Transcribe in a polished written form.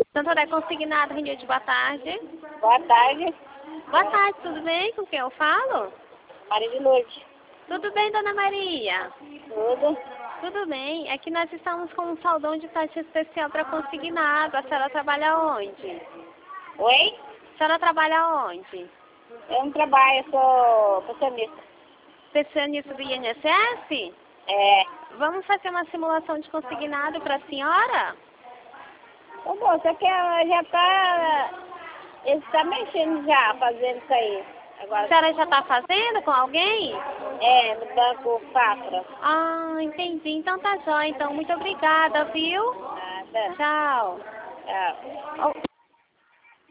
Santo Consignado, Rinode, boa tarde. Boa tarde, Boa tarde, tudo bem? Com quem eu falo? Maria de Lourdes. Tudo bem, dona Maria? Tudo? Tudo bem. É que nós estamos com um saldão de taxa especial para consignado. A senhora trabalha onde? Oi? A senhora trabalha onde? Eu não trabalho, eu sou pensionista. Pensionista do INSS? É. Vamos fazer uma simulação de consignado para a senhora? Tá bom, você quer, já tá... Ele tá mexendo já, fazendo isso aí. A Agora, senhora já está fazendo com alguém? é, no Banco Safra. Ah, entendi. Então tá jóia. Então, muito obrigada, viu? Nada. Tchau. Tchau. Oh.